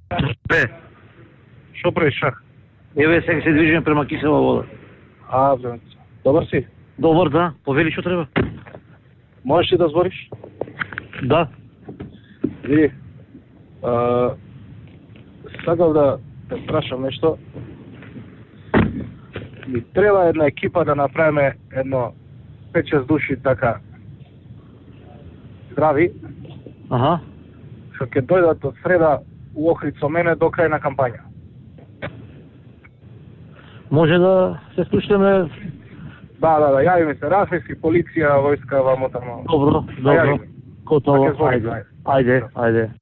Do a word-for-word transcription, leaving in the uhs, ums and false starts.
Бе, Што правиш, шах? еве сега се движиме према Кисела вода. А, бе, добар си? Добар, да, повели што треба. Можеш ли да збориш? Да. Види, а, сакав да те прашам нешто. Ми треба една екипа да направиме едно пет-шест души така здрави, Аха. што ќе дојдат од среда у Охрид со мене до крај на кампања. Може да се слушаме. Да, да, да, јави ми се Рафески, полиција, војска, вамо тамо. Добро, Да, јави добро. ми. Готово, Па ќе збориме, ајде. Ајде, ајде.